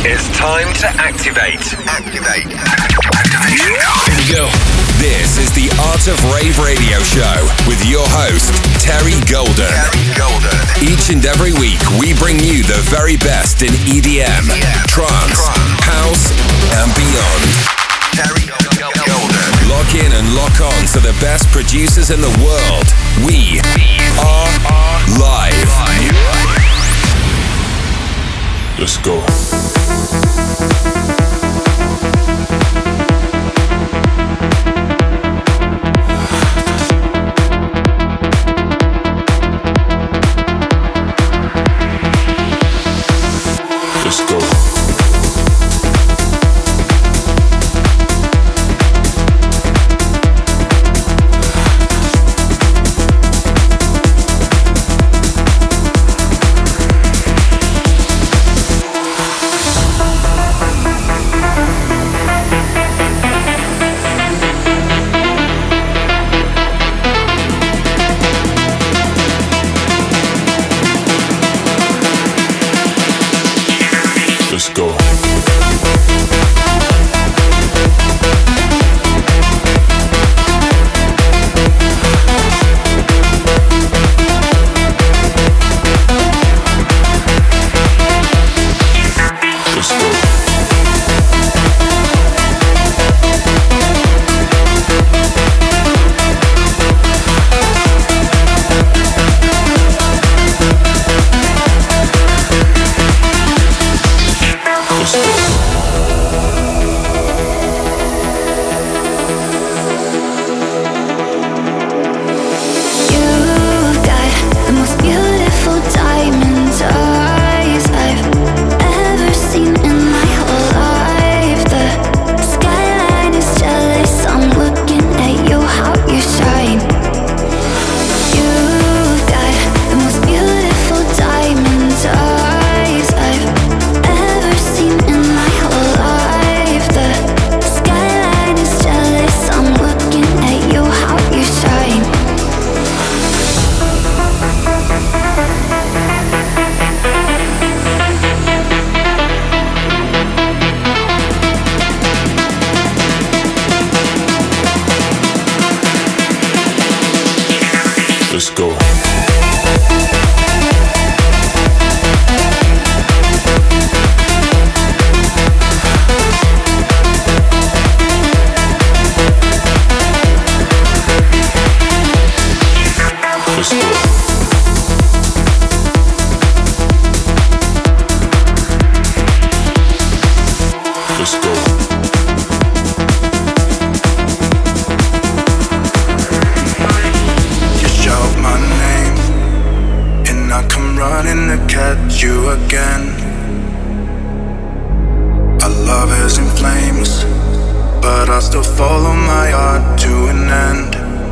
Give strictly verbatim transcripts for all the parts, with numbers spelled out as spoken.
It's time to activate. Activate. Activation code. Here we go. This is the Art of Rave Radio Show with your host, Terry Golden. Terry Golden. Each and every week, we bring you the very best in E D M, yeah. trance, trance, house, and beyond. Terry Golden. Lock in and lock on to the best producers in the world. We are live. Let's go. Let's go. Let's go. Let's go. Let's go. Let's go. Running to catch you again. Our love is in flames, but I still follow my heart to an end.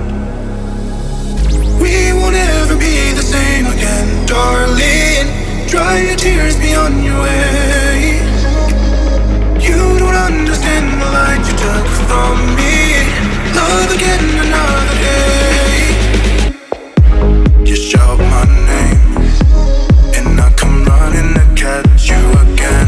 We won't ever be the same again, darling. Dry your tears, be on your way. You don't understand the light you took from me. Love again another day. You shout my name, I come running to catch you again.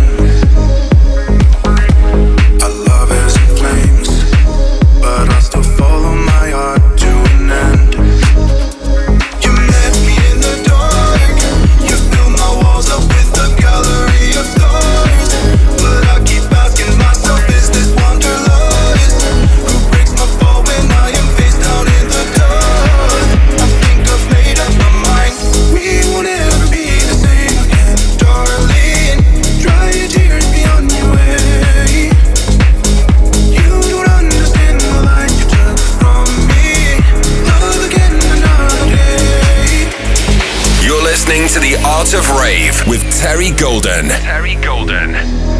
Our love is in flames, but I still follow my heart to an end. You met me in the dark. You filled my walls up with a gallery of stars. But I keep asking myself, is this wanderlust? Who breaks my fall when I am face down in the dust? I think I've made up my mind. We won't ever be the same again, darling. Dry your tears, be on your way. You don't understand the light you took from me. Love again another day. You're listening to the Art of Rave with Terry Golden. Terry Golden.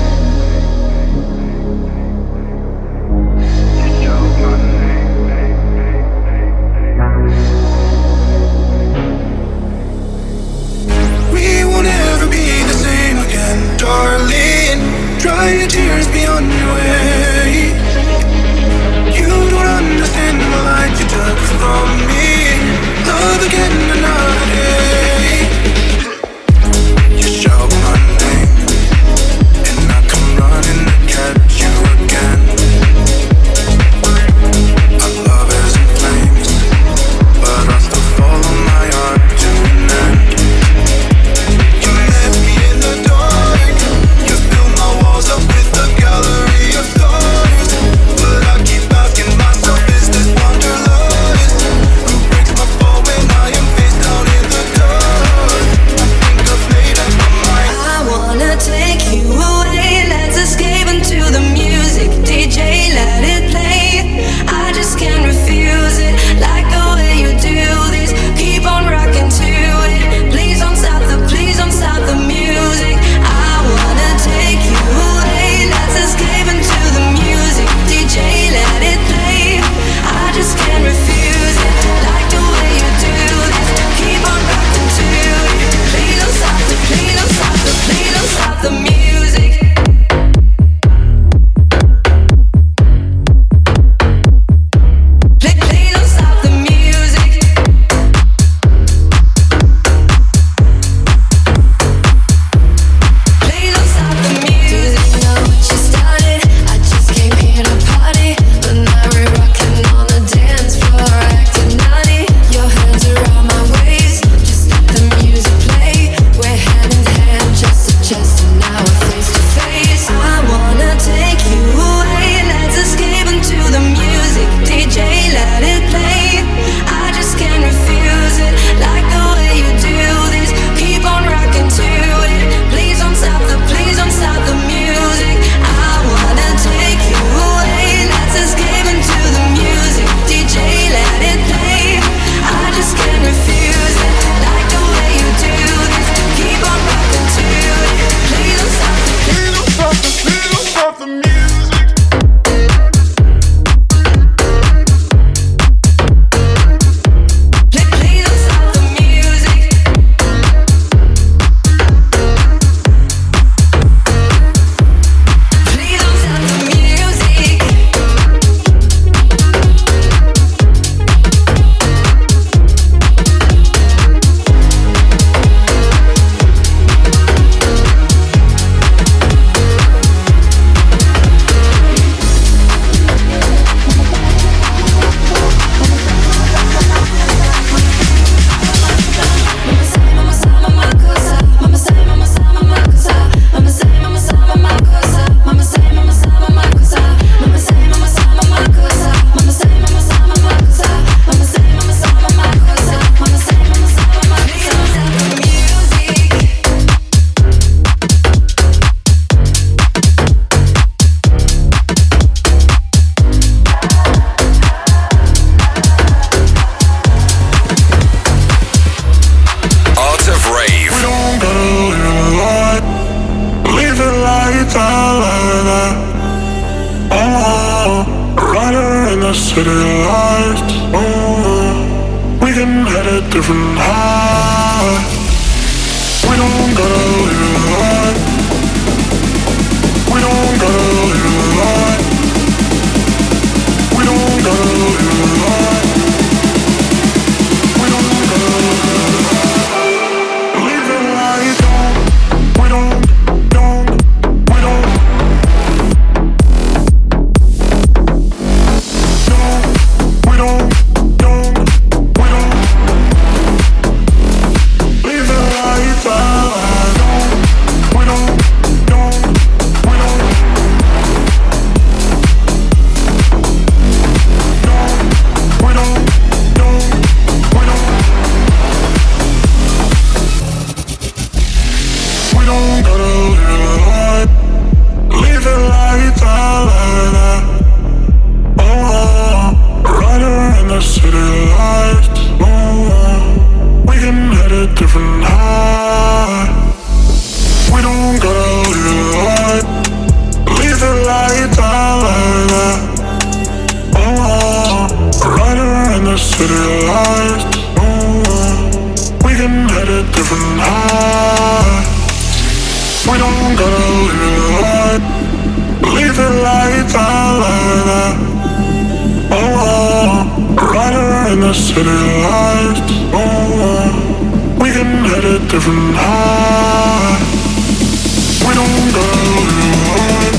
We won't ever be the same again, darling. Dry your tears, be on your way. You don't understand the light you took from me. Love again another day. You shout my name, and I city lights. Oh, we can hit a different high. We don't gotta live a lie. We don't gotta live a lie. We don't gotta live a lie. We don't gotta live a lie. Live it like you don't. We don't, don't, we don't. Don't, we don't, don't, we don't. Live it like you don't. We don't, don't, we don't. Don't, we don't, don't, we don't. We don't gotta live a lie. Live it like it's all like that. Oh, rider in the city lights. Oh, we can hit a different high. We don't gotta live a lie. Live it like it's all like that. Oh, rider in the city lights. Oh, we can hit a different high. We don't gotta live it right. Live it like it's all like that. Oh, rider in the city lights. Oh, we can hit a different high. We don't gotta live it right.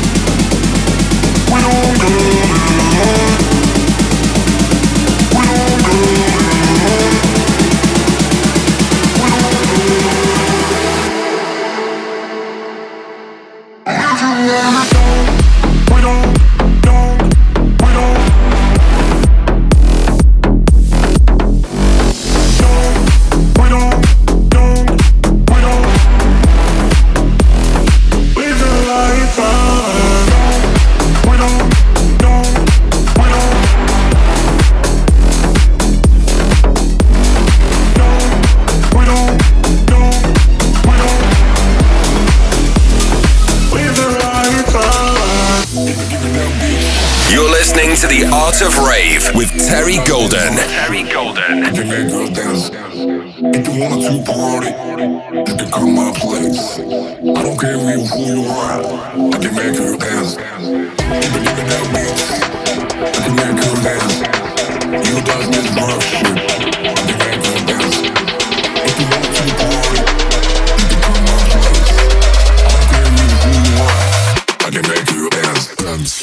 We don't gotta live it right. We don't gotta live it right. We don't gotta live it right. We don't, don't, we don't. Don't, we don't, don't, we don't. Leave it like it's all. We don't, don't, we don't. Don't, we don't, don't, we don't. Leave it like it's all. You're listening to The Art of Rave with Terry Golden. Terry Golden. I can make girls dance. If you want to party, you can come my place. I don't care who you, who you are. I can make her dance. Even even that beat, I can make her dance. You does this rough shit. I can make her dance. If you want to party, you can come my place. I don't care who, who you are. I can make her dance. Dance.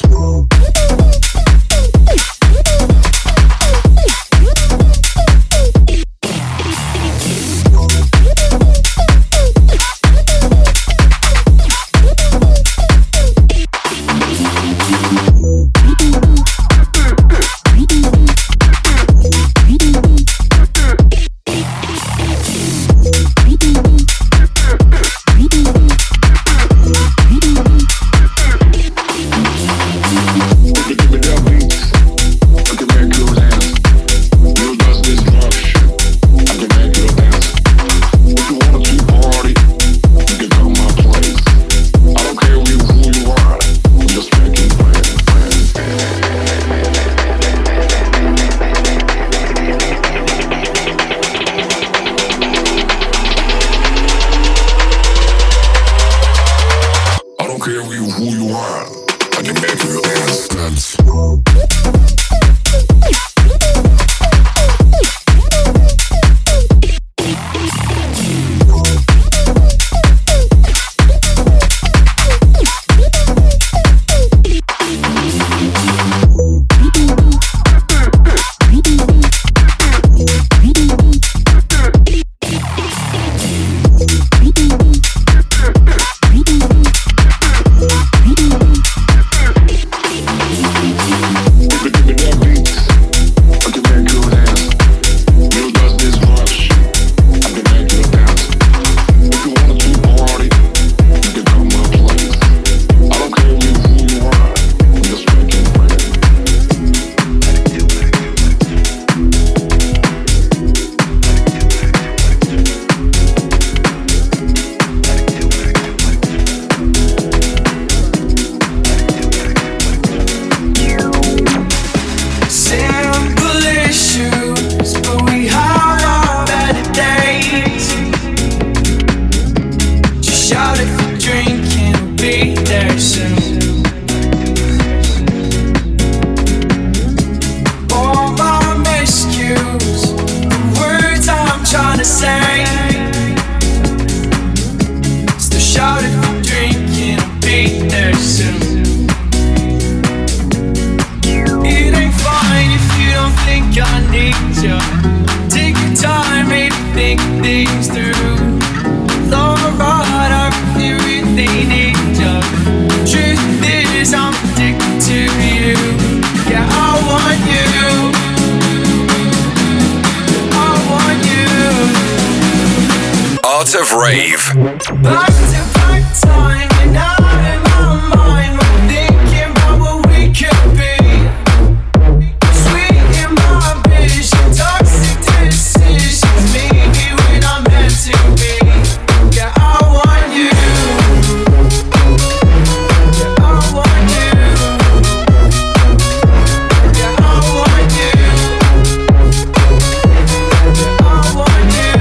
really need you. Truth is, I'm addicted to you. Yeah, I want you. I want you. Art of Rave. Back to back time, and out in my mind, we're thinking about what we could be. Sweet in my vision, toxic decisions, maybe we're not meant to be. Yeah, I want you. Yeah, I want you. Yeah, I want you. Yeah, I want you.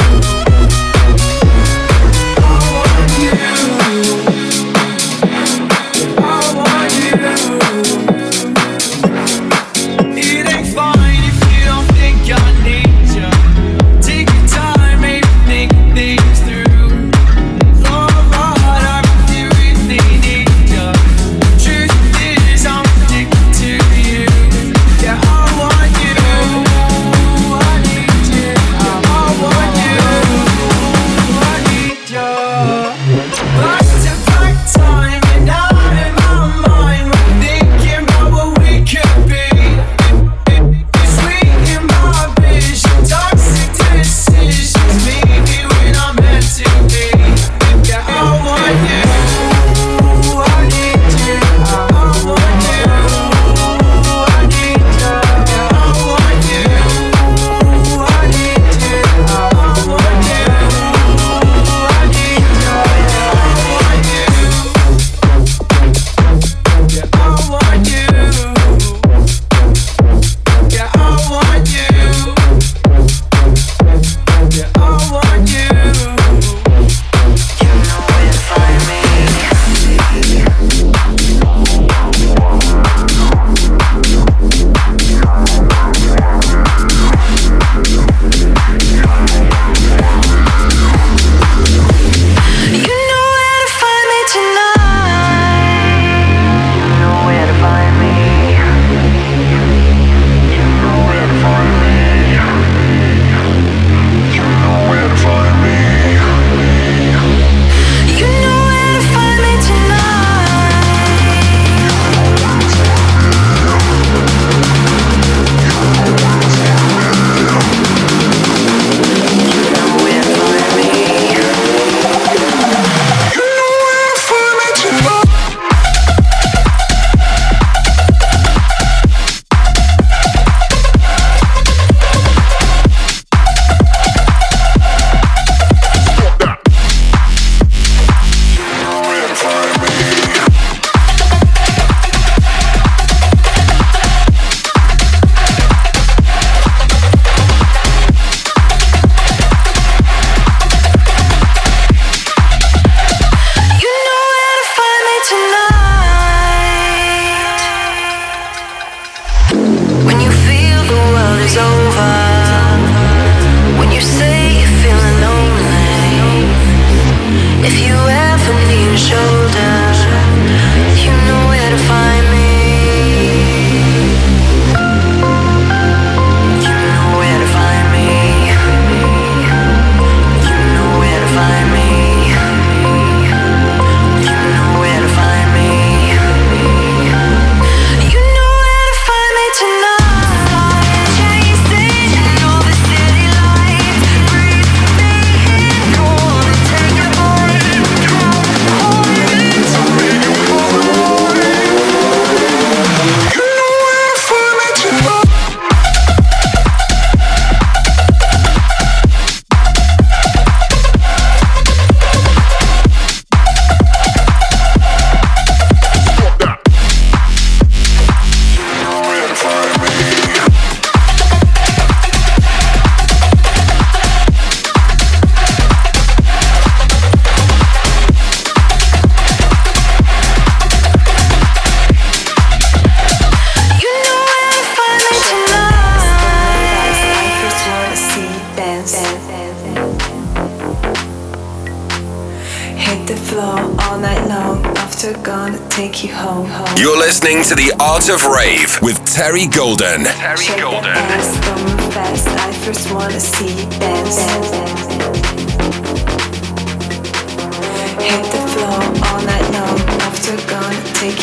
You're listening to The Art of Rave with Terry Golden. Terry Shake Golden. That ass, don't move fast. I first wanna see you dance. Hit the floor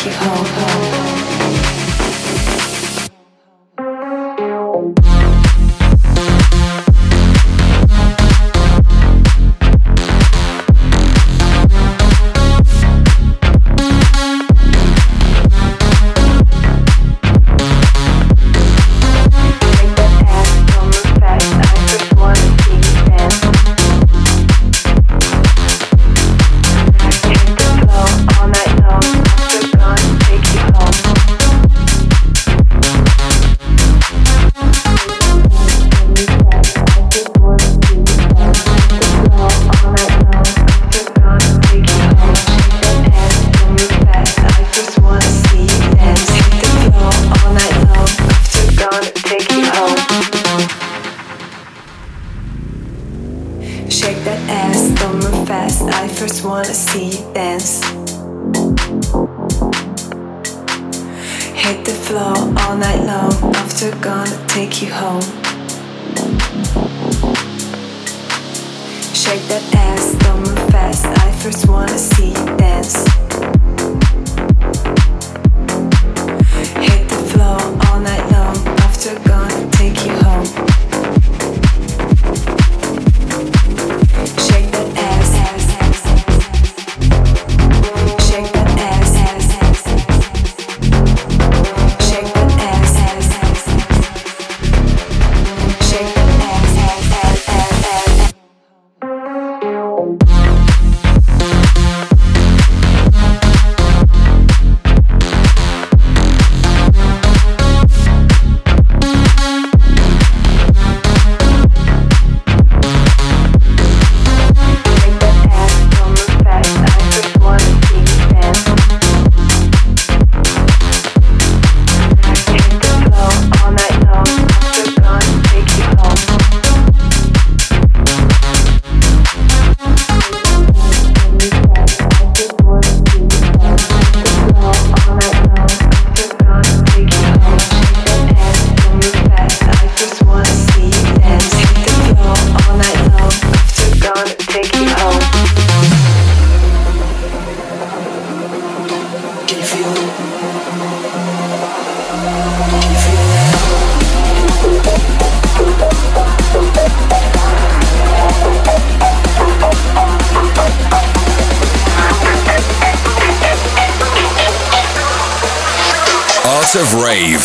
take you home, home. Of Rave.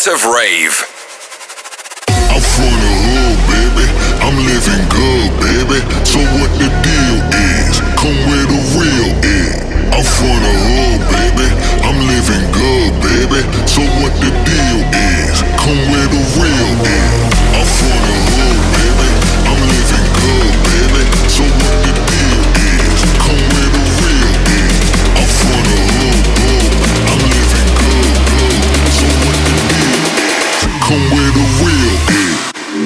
Art of Rave. I'm from the hood, baby. I'm living good, baby. So what the deal is? Come where the real is. I'm from the hood, baby. I'm living good, baby. So what the deal is? Come where the real is. I'm from the hood, baby. I'm living good, baby. So what the deal is? Come where the real is. I'm from the hood, hood. I'm living good, good. So what the deal is? Come where the real is.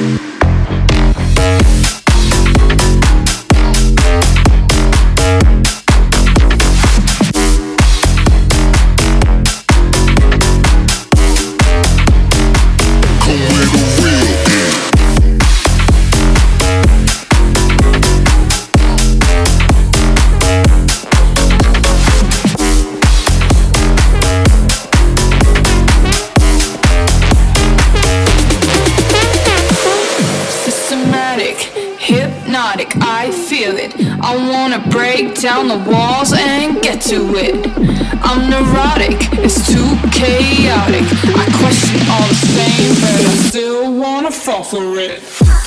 Down the walls and get to it. I'm neurotic, it's too chaotic. I question all the same, but I still wanna fall for it.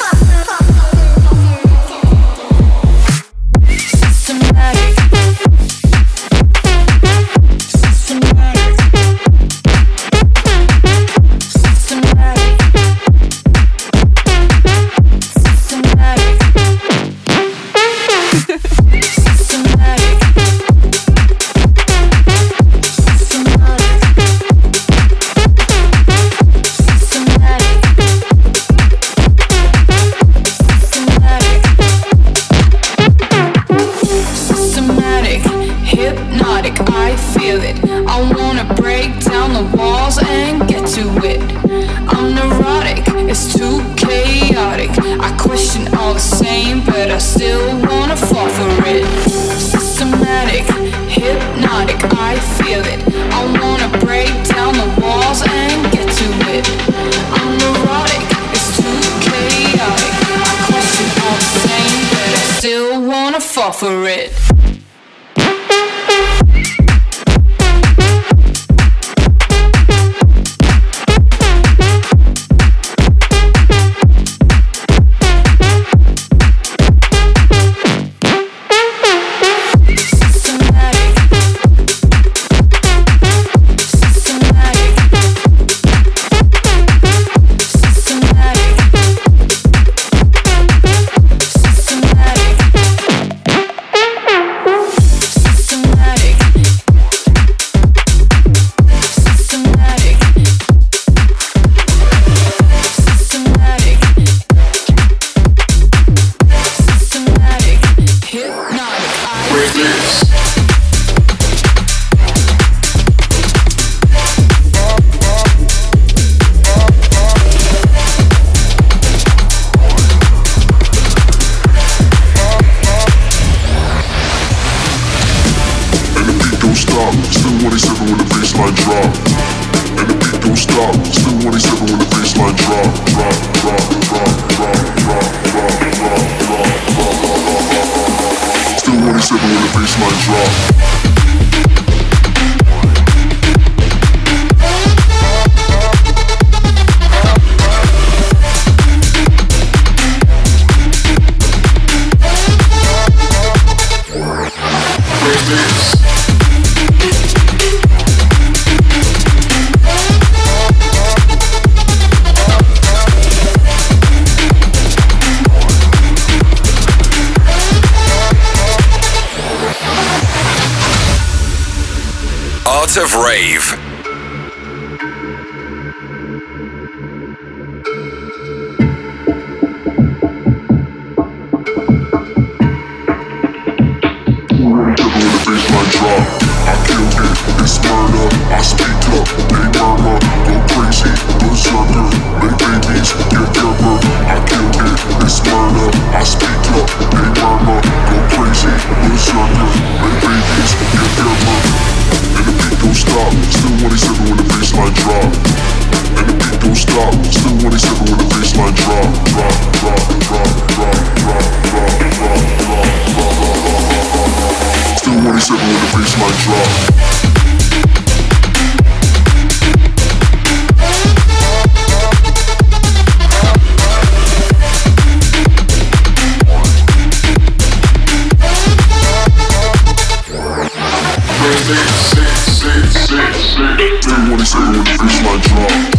Systematic. Systematic. Systematic. Systematic. For it. Art of Rave. Baseline drop. twenty-seven when the baseline drop.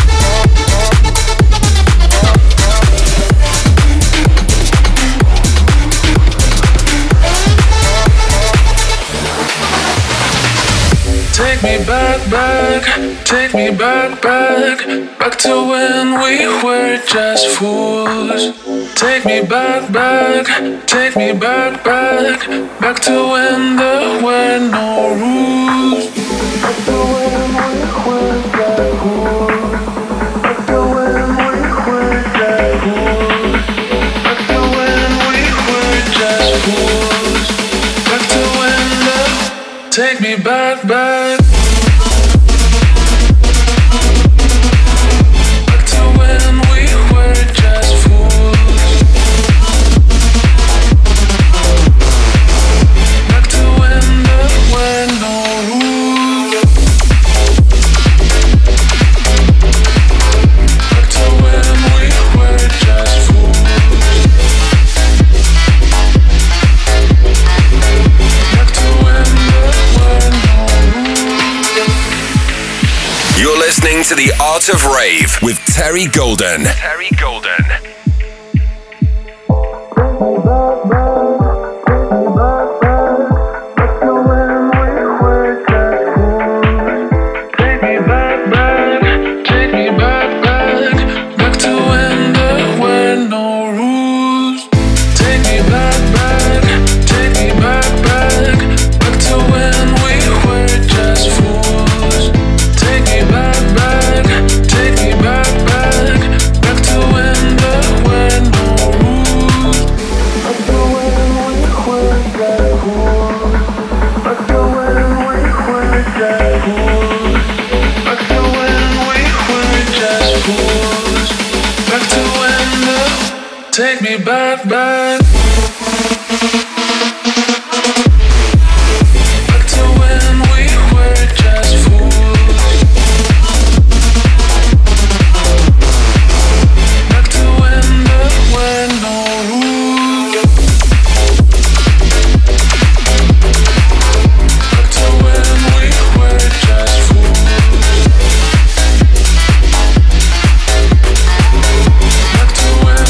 Take me back, back, take me back, back, back to when we were just fools. Take me back, back, take me back, back, back to when there were no rules. Back to when we were just fools. Back to when we were just fools. Back to when we were just fools. Back to when the take me back, back. Listening to The Art of Rave with Terry Golden. Terry Golden. Take me back, back. Back to when we were just fools. Back to when there were no rules. Back to when we were just fools. Back to when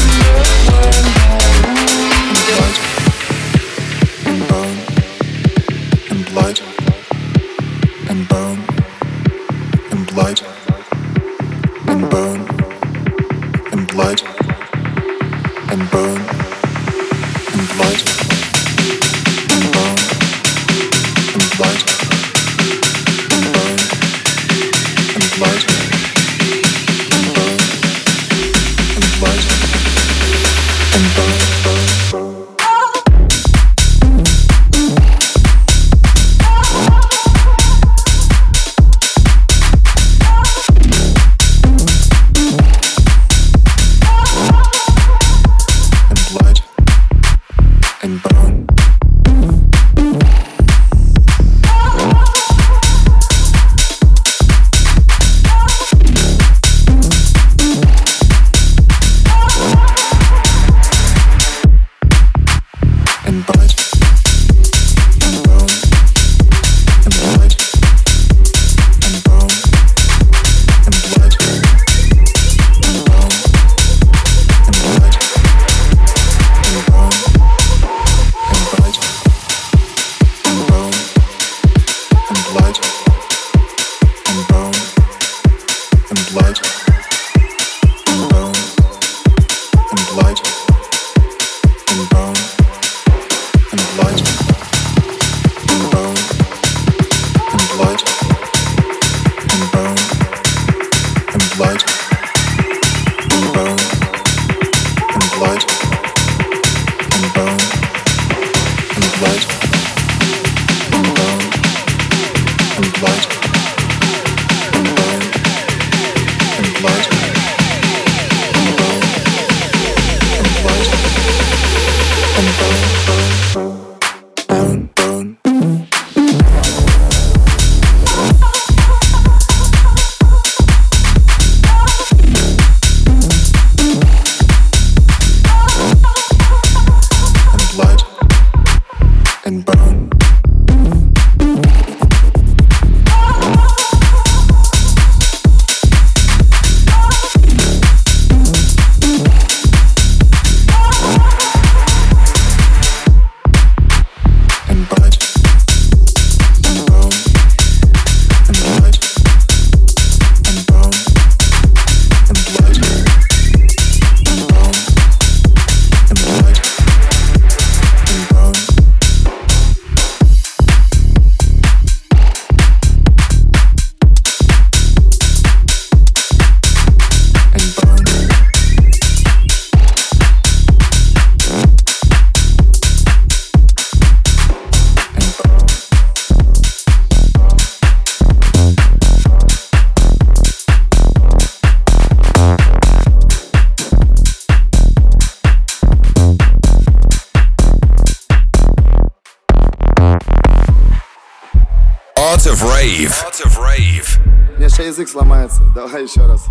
Rave. Art of Rave. У меня сейчас язык сломается. Давай еще раз.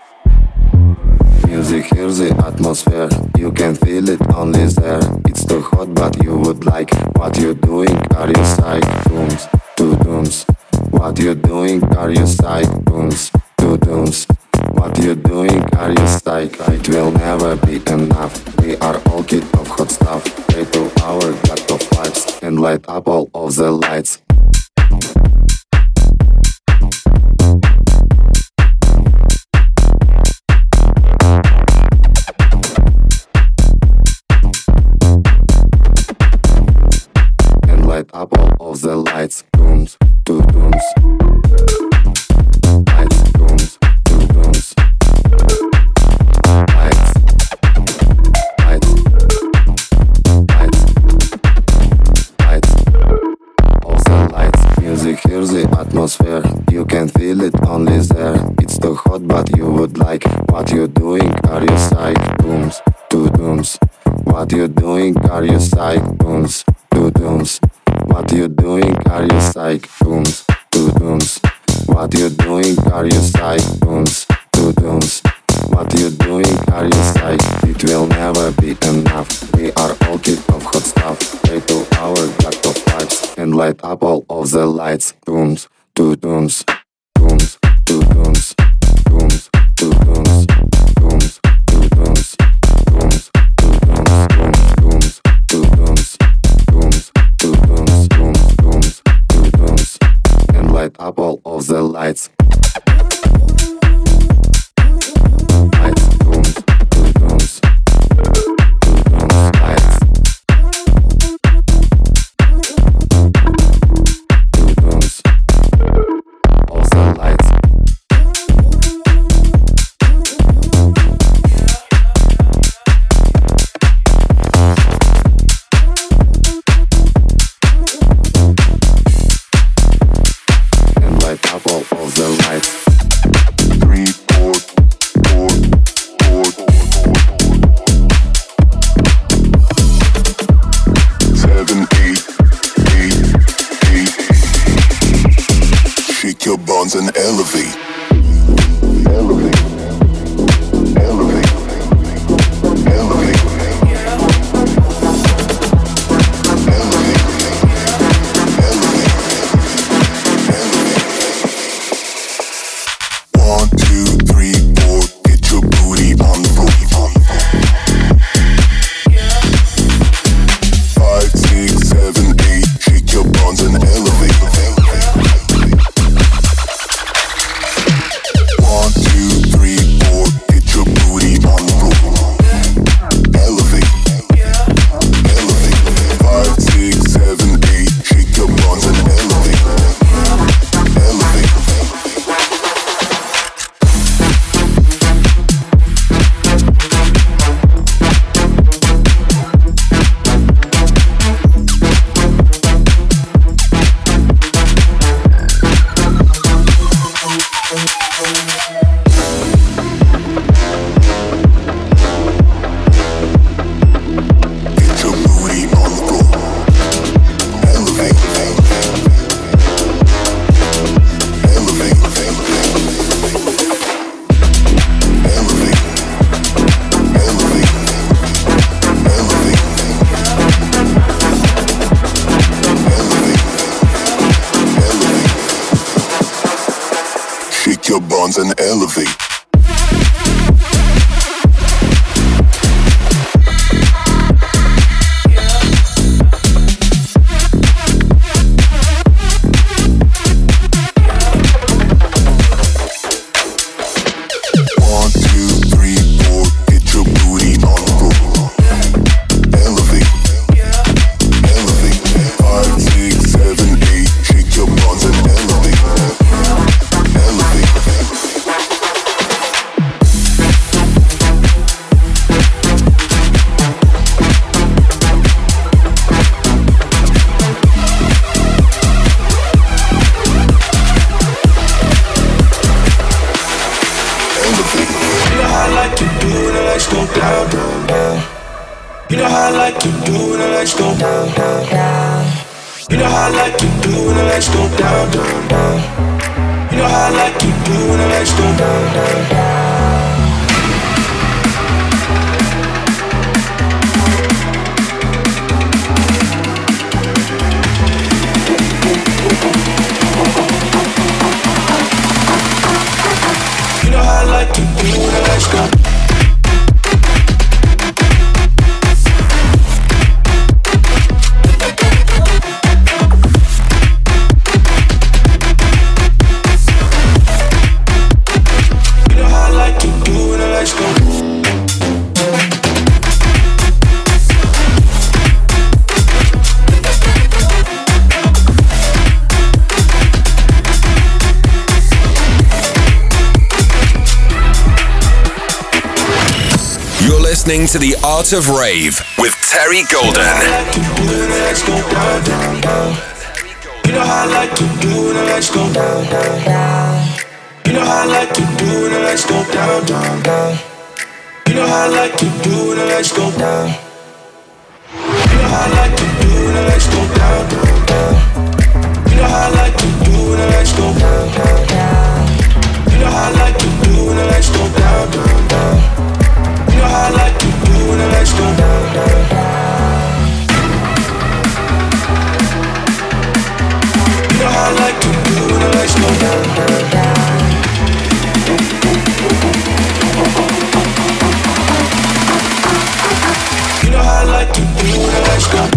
Music, here's the atmosphere. You can feel it only there. It's too hot, but you would like. What you doing? Are you psych? Dooms, two dooms. What you doing? Are you psych? Dooms, two dooms. What you doing? Are you psych? It will never be enough. We are all kid of hot stuff. Pray to our god of vibes and light up all of the lights. Light up all of the lights, rooms, two rooms. Lights, rooms, two rooms. Lights, lights, lights, lights. All the lights, music, here's the atmosphere. You can feel it only there. It's too hot, but you would like. What you doing? Are you psych? Rooms, two rooms. What you doing? Are you psych? Rooms, two rooms. What you doing? Are you psych? Rooms, two rooms. What you doing? Are you psych? Rooms, two rooms. What you doing? Are you psych? It will never be enough. We are all kid of hot stuff. Pray to our god of vibes and light up all of the lights. Rooms, two rooms. Rooms, two rooms. Rooms, two rooms. Rooms, two rooms. Rooms, two rooms. Rooms, rooms, two rooms. Rooms, two rooms, rooms, rooms, two rooms, and light up all of the lights. Lights, rooms, two rooms, two rooms, lights. Two rooms, all the lights. Up all of the lights. Three, four, four, four, seven, eight, eight, eight. Shake your buns and elevate. Elevate. Elevate. Elevate. One, two, three, four, get your booty on the floor. Five, six, seven, eight, shake your buns and elevate. One, two, three, four, get your booty on the floor. Elevate, elevate. Five, six, seven, eight, shake your buns and elevate. Elevate. Shake your buns and elevate. One, two, three, four, get your booty on the floor. Elevate, elevate. Five, six, seven, eight, shake your buns and elevate. Elevate. You know how I like you do, and I like to go down, down, down. You know how I like you do when the lights go down, down, down. You know how I like you do when the lights go down, down, down. You know how I like you do when the lights go down. Listening to The Art of Rave with Terry Golden. You know how I like you do when the lights go down, down, down. You know how I like you do when the lights go down, down, down. You know how I like you do when the lights go down. You know how I like you do when the lights go down, down, down. You know how I like you do when the lights go down, down, down. You know how I like you do when the lights go down, down, down. You know how I like you do when the lights go down, down, down. You know how I like you do when the lights go down, down, down. You know how I like you do when the lights go down.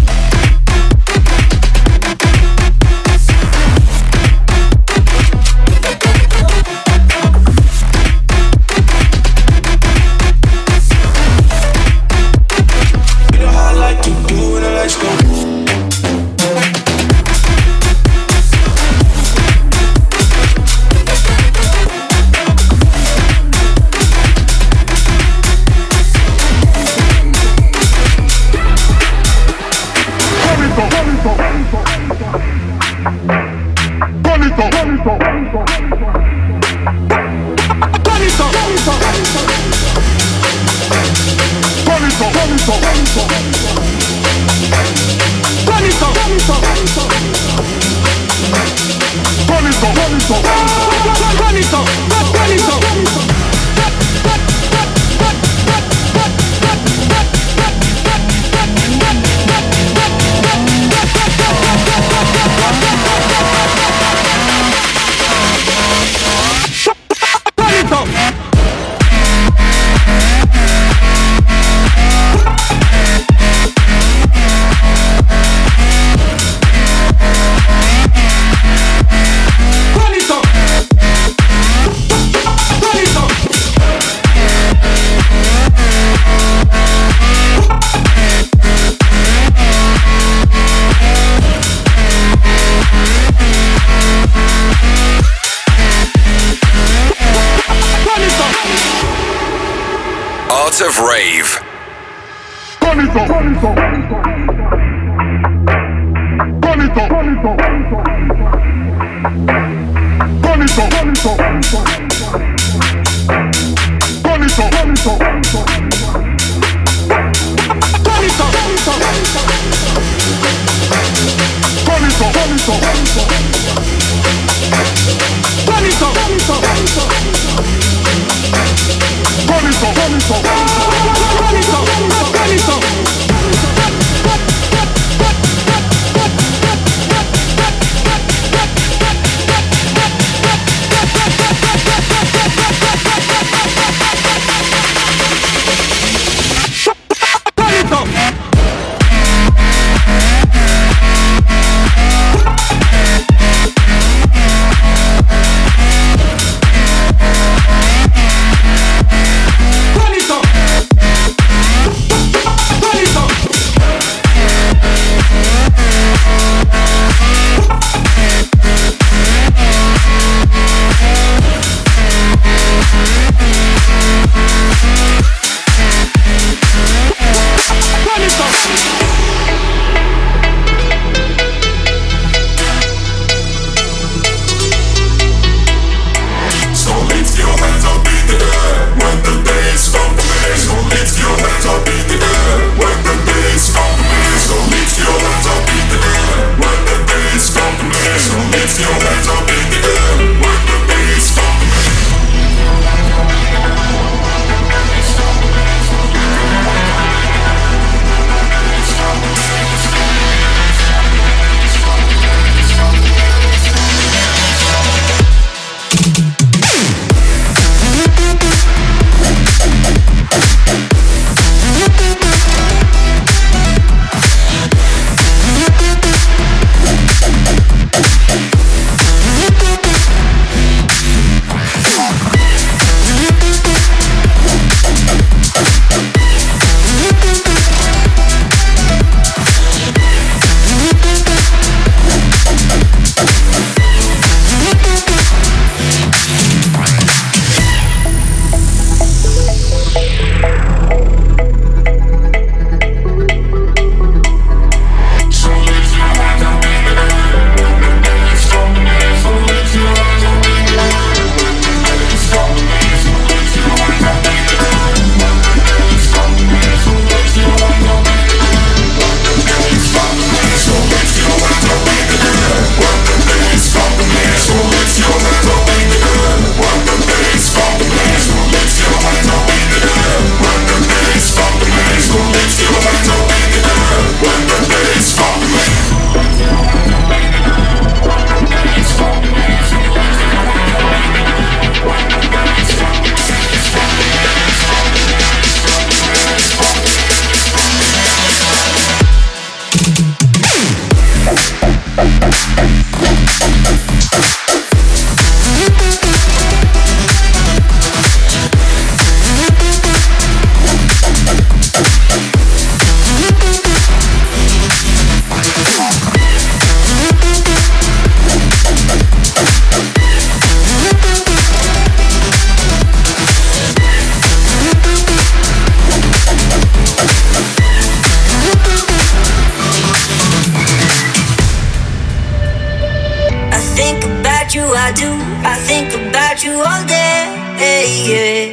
Of Rave. think about you all day, yeah.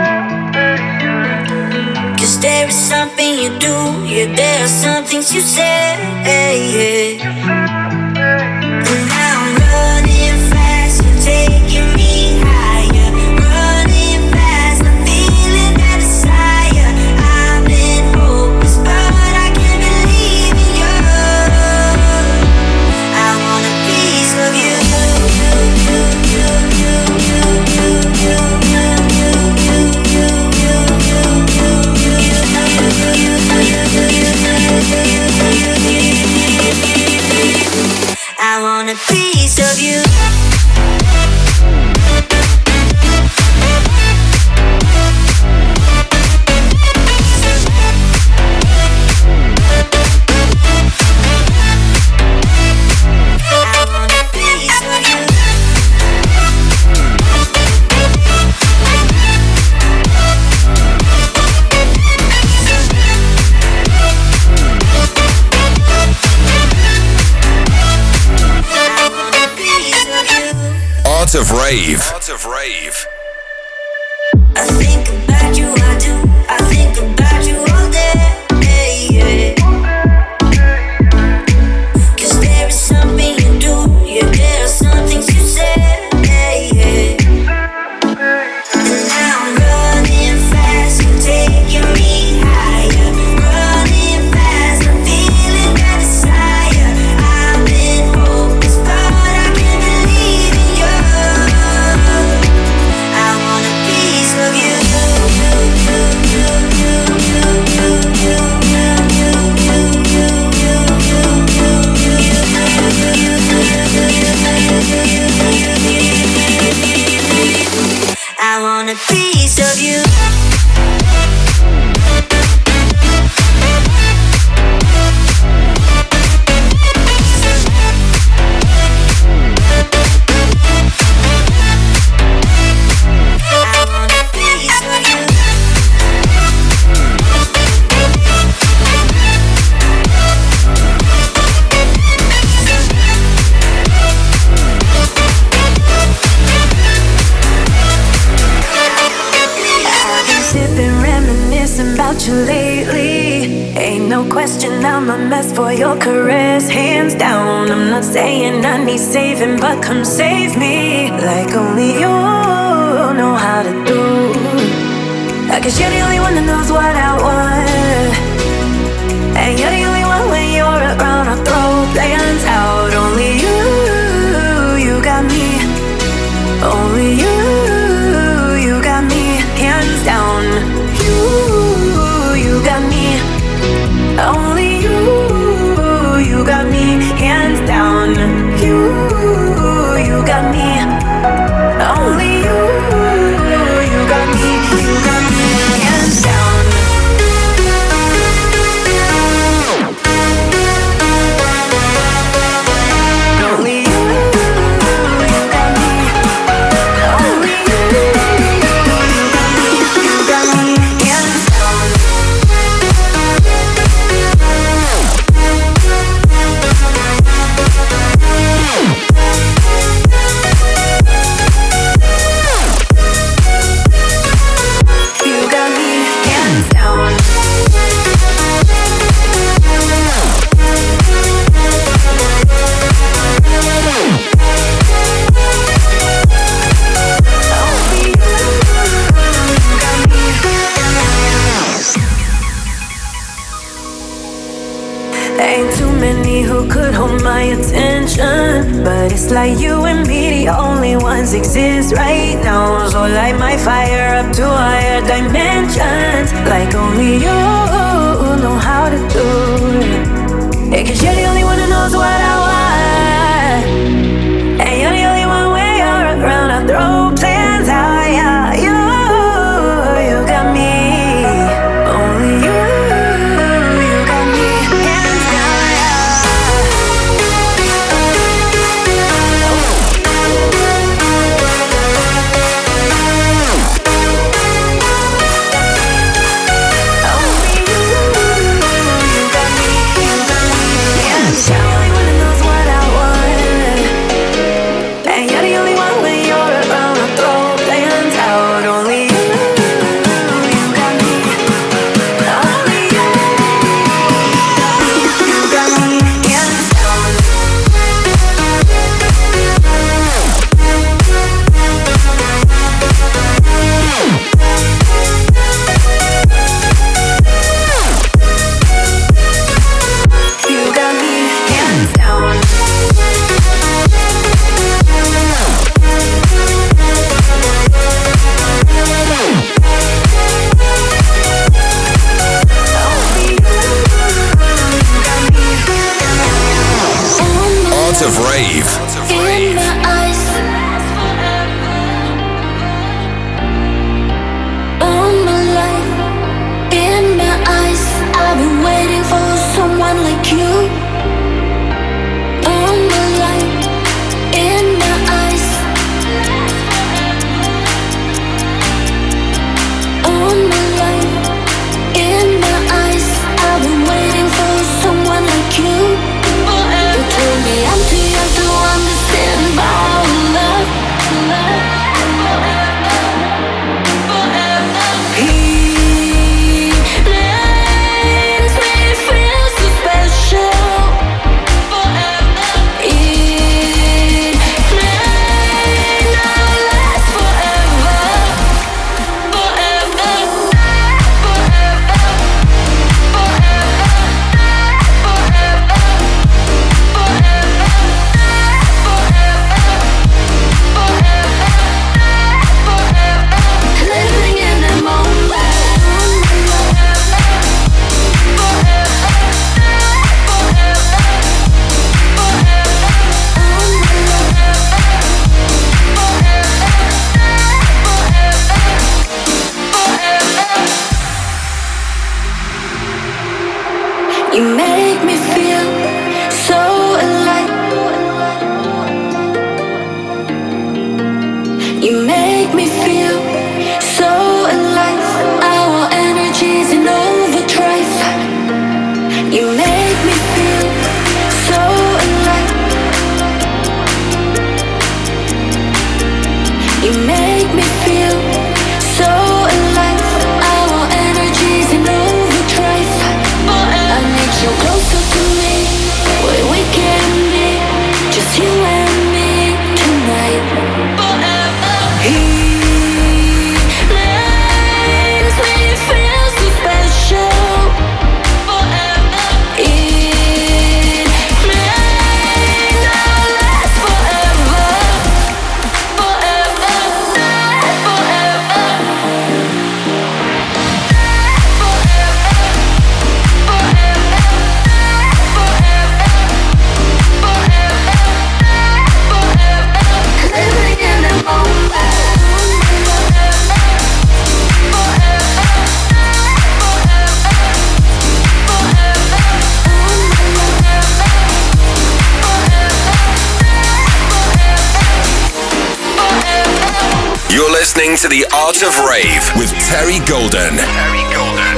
Cause there is something you do, yeah, there are some things you say, yeah. And now I'm running fast, you're taking me higher. Running fast, I'm feeling that desire. I've been hopeless, but I can't believe in you. I want a piece of you. I want a piece of you. Art of Rave. Art of Rave. I think about you, I do. I think about you all day, yeah. Cause there is something you do, yeah, there are some things you say, yeah. And now I'm running fast, you're taking me higher. Running fast, I'm feeling that desire. I've been hopeless, but I can't believe in you. I want a piece of you. I want a piece of you. About you lately, ain't no question I'm a mess for your caress, hands down. I'm not saying I need saving, but come save me like only you know how to do. Cause you're the only one that knows what I want, and you're the only one when you're around. I throw plans out. Only you, you got me. Only you, you got me, hands down. You got me, only you, you got me, hands down. You, you got me, only you, you got me, you got me, hands down. Only you, you got me, only you, you got me, hands down. But it's like you and me, the only ones exist right now. So light my fire up to higher dimensions, like only you know how to do it. Yeah, cause you're the only one who knows what I want, and you're the only one when you're around. I throw plans out, yeah. You, you got me. Only you, you got me. Hands down, yeah. You're the only one who knows what I want, and you're the only one when you're waiting for someone like you. On the light in my eyes. On the light in my eyes. I've been waiting for someone like you. You told me I'm too young to understand about love. He makes me feel so special. It may not last forever. Forever. Living in the moment. You make me feel so alive. You make me feel so alive. Our energy's in overdrive. You make me feel so alive. You make me feel so alive. Our energy's in overdrive. I need you closer to me, where we can be, just you and me tonight. He makes me feel so special. It may not last forever. Forever. Forever. Living in the moment. You're listening to The Art of Rave with Terry Golden. Terry Golden.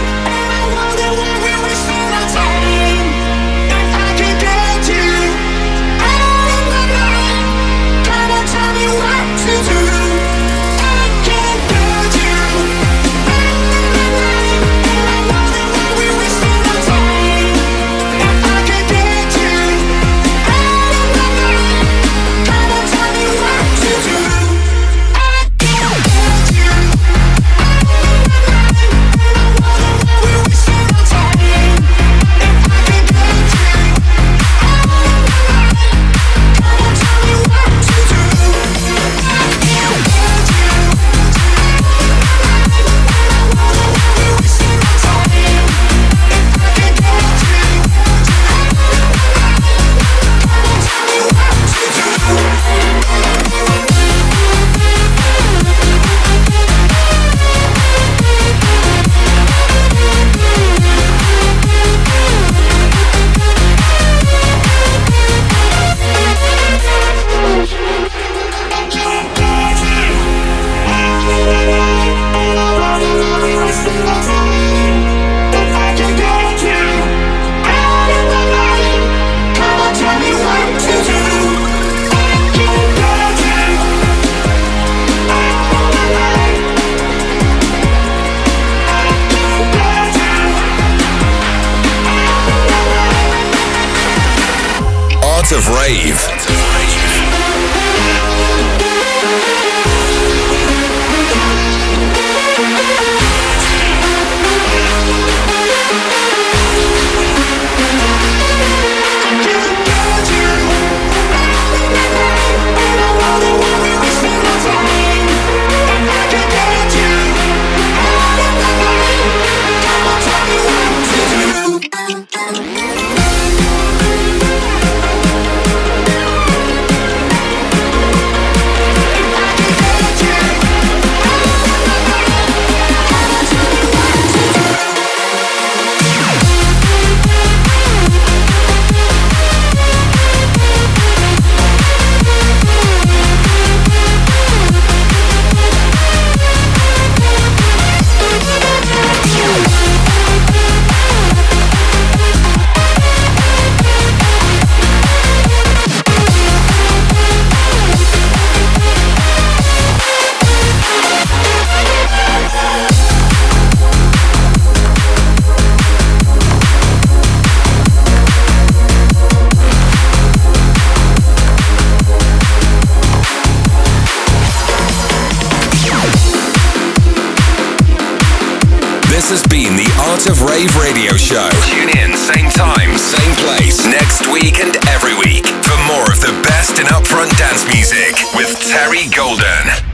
Art of Rave. Thank you. This has been the Art of Rave Radio Show. Tune in, same time, same place, next week and every week for more of the best in upfront dance music with Terry Golden.